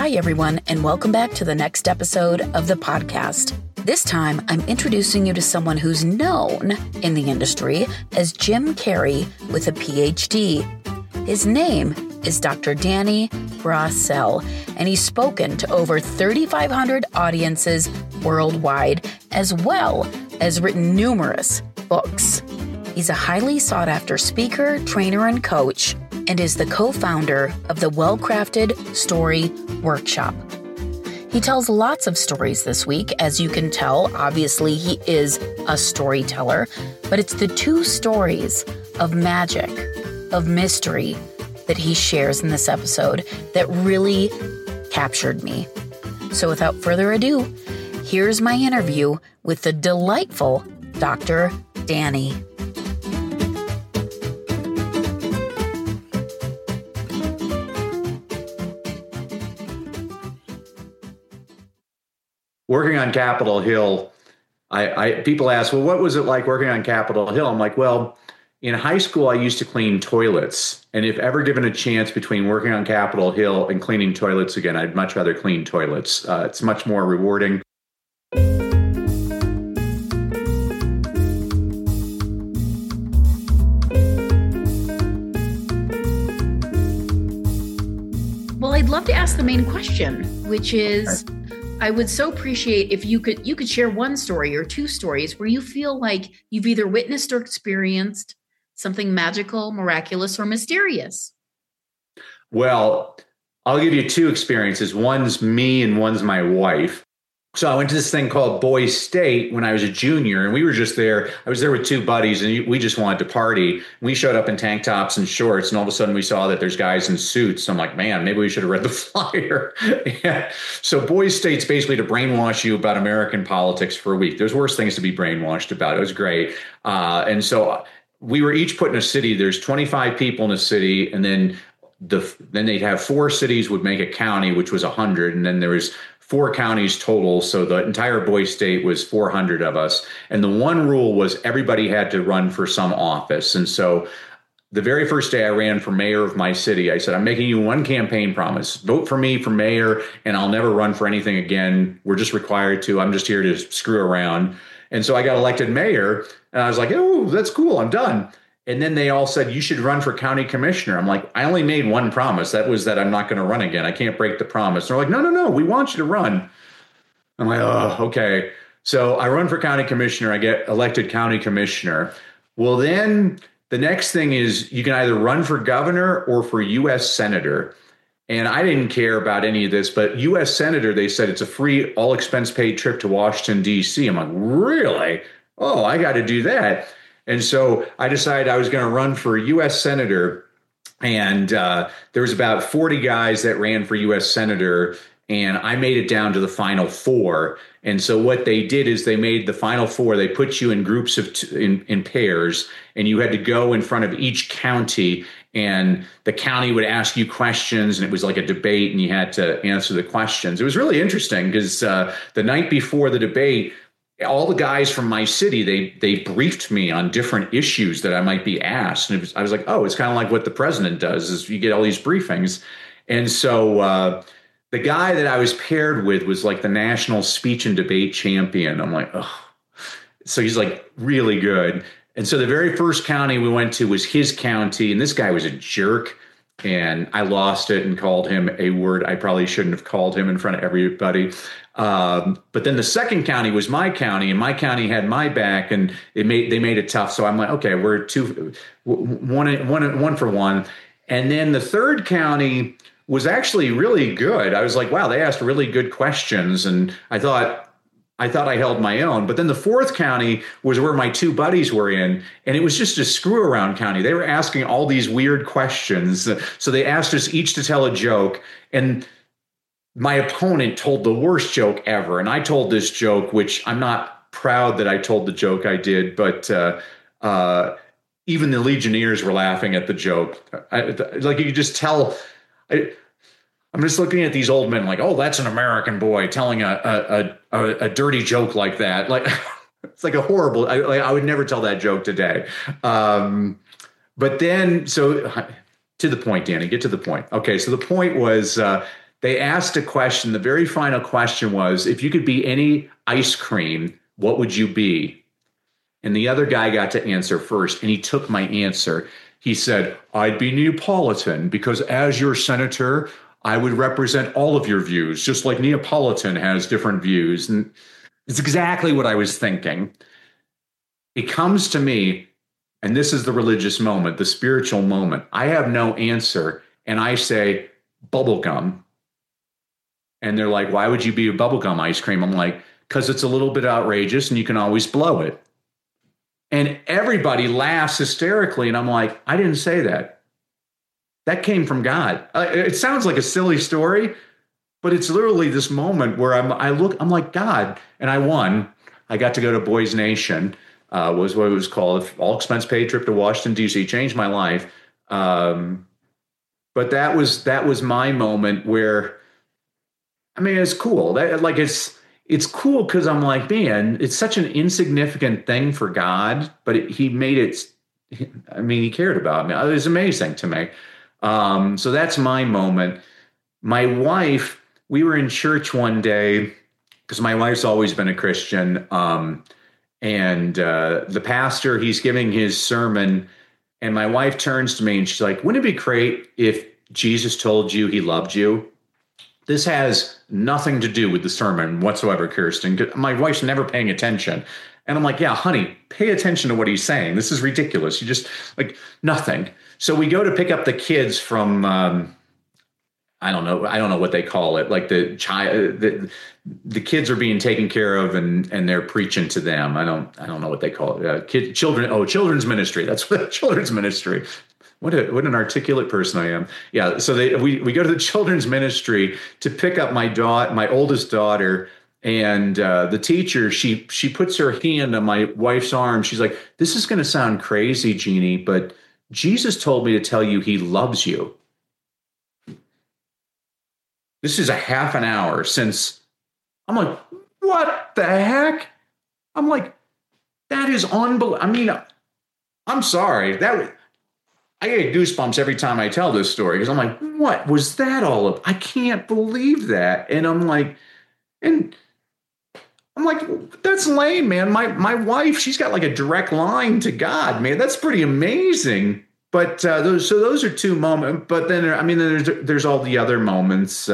Hi, everyone, and welcome back to the next episode of the podcast. This time, I'm introducing you to someone who's known in the industry as Jim Carrey with a PhD. His name is Dr. Danny Brassell, and he's spoken to over 3,500 audiences worldwide, as well as written numerous books. He's a highly sought-after speaker, trainer, and coach, and is the co-founder of the Well-Crafted Story Workshop. He tells lots of stories this week. As you can tell, obviously he is a storyteller, but it's the two stories of magic, of mystery that he shares in this episode that really captured me. So without further ado, here's my interview with the delightful Dr. Danny. Working on Capitol Hill, people ask, well, what was it like working on Capitol Hill? I'm like, well, in high school, I used to clean toilets. And if ever given a chance between working on Capitol Hill and cleaning toilets again, I'd much rather clean toilets. It's much more rewarding. Well, I'd love to ask the main question, which is, I would so appreciate if you could share one story or two stories where you feel like you've either witnessed or experienced something magical, miraculous, or mysterious. Well, I'll give you two experiences. One's me and one's my wife. So I went to this thing called Boys State when I was a junior, and we were just there. I was there with two buddies, and we just wanted to party. We showed up in tank tops and shorts, and all of a sudden we saw that there's guys in suits. I'm like, man, maybe we should have read the flyer. Yeah. So Boys State's basically to brainwash you about American politics for a week. There's worse things to be brainwashed about. It was great. And so we were each put in a city. There's 25 people in a city, and then they'd have four cities would make a county, which was 100, and then there was 4 counties total. So the entire Boys State was 400 of us. And the one rule was everybody had to run for some office. And so the very first day I ran for mayor of my city, I said, I'm making you one campaign promise. Vote for me for mayor, and I'll never run for anything again. We're just required to. I'm just here to screw around. And so I got elected mayor, and I was like, oh, that's cool. I'm done. And then they all said, you should run for county commissioner. I'm like, I only made one promise. That was that I'm not going to run again. I can't break the promise. And they're like, no, we want you to run. I'm like, oh, okay. So I run for county commissioner. I get elected county commissioner. Well, then the next thing is you can either run for governor or for U.S. senator. And I didn't care about any of this, but U.S. senator, they said it's a free, all expense paid trip to Washington, D.C. I'm like, really? Oh, I got to do that. And so I decided I was going to run for U.S. senator, and there was about 40 guys that ran for U.S. senator, and I made it down to the final 4. And so what they did is they made the final 4. They put you in groups of in pairs, and you had to go in front of each county, and the county would ask you questions, and it was like a debate, and you had to answer the questions. It was really interesting because the night before the debate, all the guys from my city, they briefed me on different issues that I might be asked. And I was like, oh, it's kind of like what the president does is you get all these briefings. And so the guy that I was paired with was like the national speech and debate champion. I'm like, oh, so he's like really good. And so the very first county we went to was his county. And this guy was a jerk. And I lost it and called him a word I probably shouldn't have called him in front of everybody. But then the second county was my county, and my county had my back, and they made it tough. So I'm like, okay, we're one for one. And then the third county was actually really good. I was like, wow, they asked really good questions, and I thought I held my own. But then the fourth county was where my two buddies were in, and it was just a screw around county. They were asking all these weird questions. So they asked us each to tell a joke, and my opponent told the worst joke ever. And I told this joke, which I'm not proud that I told the joke I did, but even the Legionnaires were laughing at the joke. Like you could just tell. I'm just looking at these old men like, oh, that's an American boy telling a dirty joke like that. Like it's like a horrible. I would never tell that joke today. But then, so to the point, Danny, get to the point. Okay, so the point was They asked a question. The very final question was, if you could be any ice cream, what would you be? And the other guy got to answer first, and he took my answer. He said, I'd be Neapolitan, because as your senator, I would represent all of your views, just like Neapolitan has different views. And it's exactly what I was thinking. It comes to me, and this is the religious moment, the spiritual moment. I have no answer, and I say, bubblegum. And they're like, why would you be a bubblegum ice cream? I'm like, because it's a little bit outrageous, and you can always blow it. And everybody laughs hysterically. And I'm like, I didn't say that. That came from God. It sounds like a silly story, but it's literally this moment where I'm like, God, and I won. I got to go to Boys Nation, was what it was called. All expense paid trip to Washington, D.C. Changed my life. But that was my moment where, I mean, it's cool. It's cool because I'm like, man, it's such an insignificant thing for God, but he made it. I mean, he cared about me. It was amazing to me. So that's my moment. My wife, we were in church one day because my wife's always been a Christian. And the pastor, he's giving his sermon, and my wife turns to me and she's like, wouldn't it be great if Jesus told you he loved you? This has nothing to do with the sermon whatsoever, Kirsten. My wife's never paying attention. And I'm like, yeah, honey, pay attention to what he's saying. This is ridiculous. You just like nothing. So we go to pick up the kids from, I don't know what they call it. Like the kids are being taken care of and they're preaching to them. I don't know what they call it. Children's ministry. That's what children's ministry. What an articulate person I am. Yeah. So we go to the children's ministry to pick up my oldest daughter, and the teacher, she puts her hand on my wife's arm. She's like, this is going to sound crazy, Jeannie, but Jesus told me to tell you he loves you. This is a half an hour since. I'm like, what the heck? I'm like, that is unbelievable. I mean, I'm sorry. I get goosebumps every time I tell this story because I'm like, what was that all of? I can't believe that. And I'm like, that's lame, man. My wife, she's got like a direct line to God, man. That's pretty amazing. But those are two moments. But then, I mean, there's all the other moments.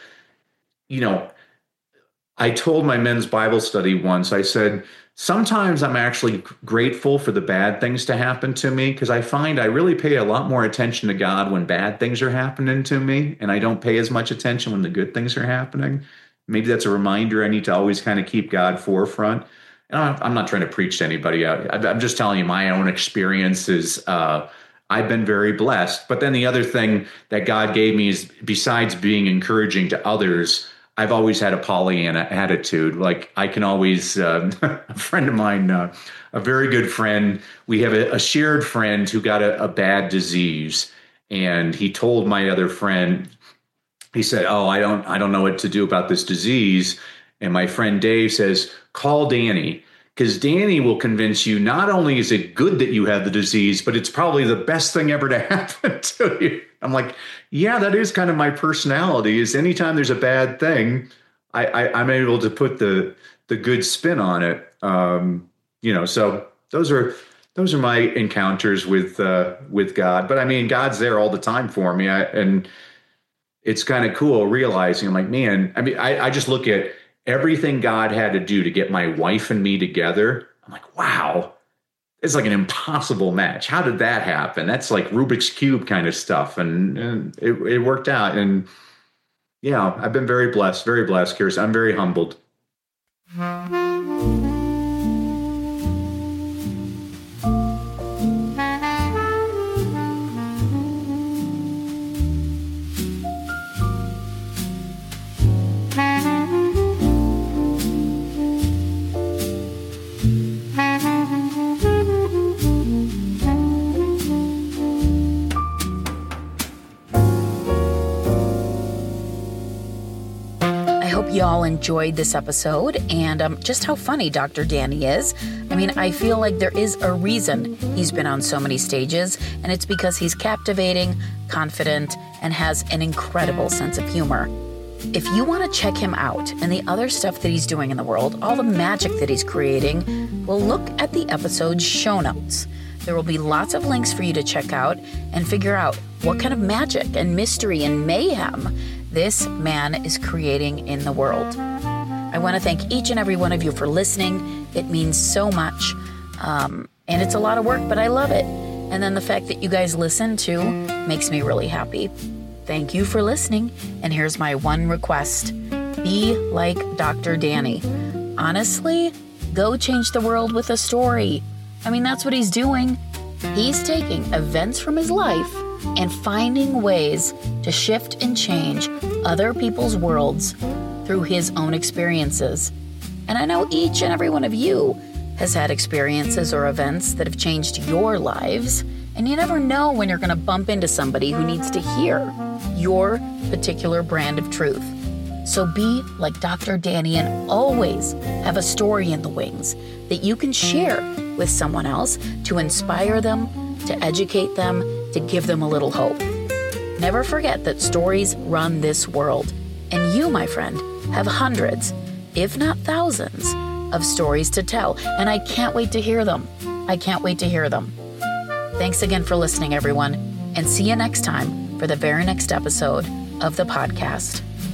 I told my men's Bible study once, I said, sometimes I'm actually grateful for the bad things to happen to me because I find I really pay a lot more attention to God when bad things are happening to me, and I don't pay as much attention when the good things are happening. Maybe that's a reminder I need to always kind of keep God forefront. And I'm not trying to preach to anybody out. I'm just telling you my own experiences. I've been very blessed. But then the other thing that God gave me is, besides being encouraging to others, I've always had a Pollyanna attitude. Like I can always, a friend of mine, a very good friend, we have a shared friend who got a bad disease. And he told my other friend, he said, oh, I don't know what to do about this disease. And my friend Dave says, call Danny, because Danny will convince you not only is it good that you have the disease, but it's probably the best thing ever to happen to you. I'm like, yeah, that is kind of my personality, is anytime there's a bad thing, I'm able to put the good spin on it. So those are my encounters with God. But I mean, God's there all the time for me. And it's kind of cool realizing, I'm like, man, I mean, I just look at everything God had to do to get my wife and me together. I'm like, wow, it's like an impossible match. How did that happen? That's like Rubik's Cube kind of stuff. And it worked out. And yeah, I've been very blessed, Kirsten. I'm very humbled. Y'all enjoyed this episode and just how funny Dr. Danny is. I mean, I feel like there is a reason he's been on so many stages, and it's because he's captivating, confident, and has an incredible sense of humor. If you want to check him out and the other stuff that he's doing in the world, all the magic that he's creating, well, look at the episode's show notes. There will be lots of links for you to check out and figure out what kind of magic and mystery and mayhem this man is creating in the world. I want to thank each and every one of you for listening. It means so much. And it's a lot of work, but I love it. And then the fact that you guys listen too makes me really happy. Thank you for listening. And here's my one request. Be like Dr. Danny. Honestly, go change the world with a story. I mean, that's what he's doing. He's taking events from his life and finding ways to shift and change other people's worlds through his own experiences. And I know each and every one of you has had experiences or events that have changed your lives, and you never know when you're going to bump into somebody who needs to hear your particular brand of truth. So be like Dr. Danny and always have a story in the wings that you can share with someone else to inspire them, to educate them, to give them a little hope. Never forget that stories run this world, and you, my friend, have hundreds, if not thousands, of stories to tell, and I can't wait to hear them. I can't wait to hear them. Thanks again for listening, everyone, and see you next time for the very next episode of the podcast.